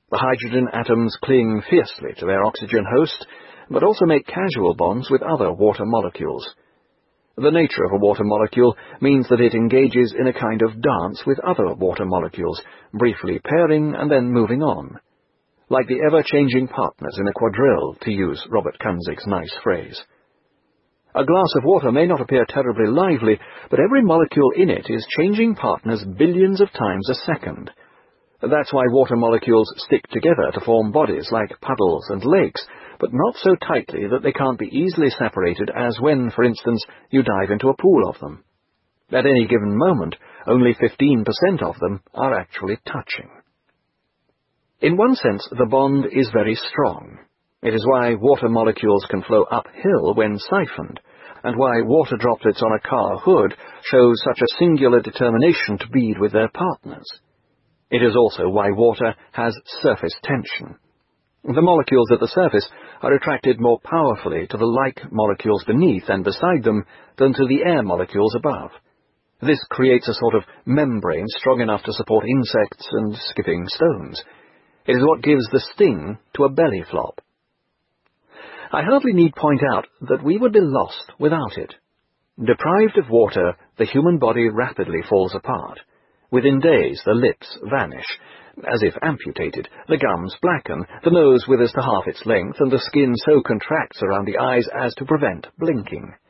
The hydrogen atoms cling fiercely to their oxygen host, but also make casual bonds with other water molecules. The nature of a water molecule means that it engages in a kind of dance with other water molecules, briefly pairing and then moving on. Like the ever-changing partners in a quadrille, to use Robert Kanzig's nice phrase. A glass of water may not appear terribly lively, but every molecule in it is changing partners billions of times a second. That's why water molecules stick together to form bodies like puddles and lakes, but not so tightly that they can't be easily separated as when, for instance, you dive into a pool of them. At any given moment, only 15% of them are actually touching. In one sense, the bond is very strong. It is why water molecules can flow uphill when siphoned, and why water droplets on a car hood show such a singular determination to bead with their partners. It is also why water has surface tension. The molecules at the surface are attracted more powerfully to the like molecules beneath and beside them than to the air molecules above. This creates a sort of membrane strong enough to support insects and skipping stones. It is what gives the sting to a belly flop. I hardly need point out that we would be lost without it. Deprived of water, the human body rapidly falls apart. Within days the lips vanish, as if amputated, the gums blacken, the nose withers to half its length, and the skin so contracts around the eyes as to prevent blinking.